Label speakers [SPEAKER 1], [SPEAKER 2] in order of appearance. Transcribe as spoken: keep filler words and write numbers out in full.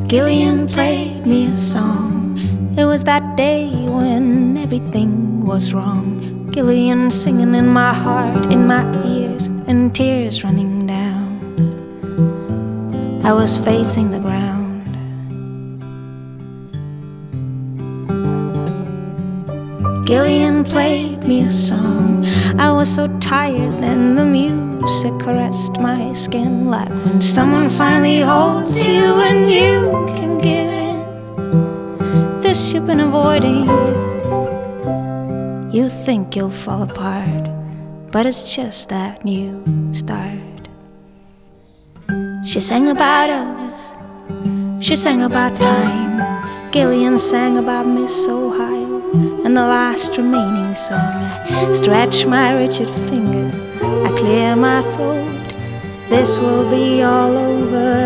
[SPEAKER 1] Gillian played me a song. It was that day when everything was wrong. Gillian singing in my heart, in my ears, and tears running down. I was facing the ground. Gillian played me a song. I was so tired and the music caressed my skin, like when someone finally holds you and you can give in. This you've been avoiding. You think you'll fall apart, but it's just that new start. She sang about Elvis, she sang about time. Gillian sang about Miss Ohio and the last remaining song. I stretch my rigid fingers, I clear my throat. This will be all over.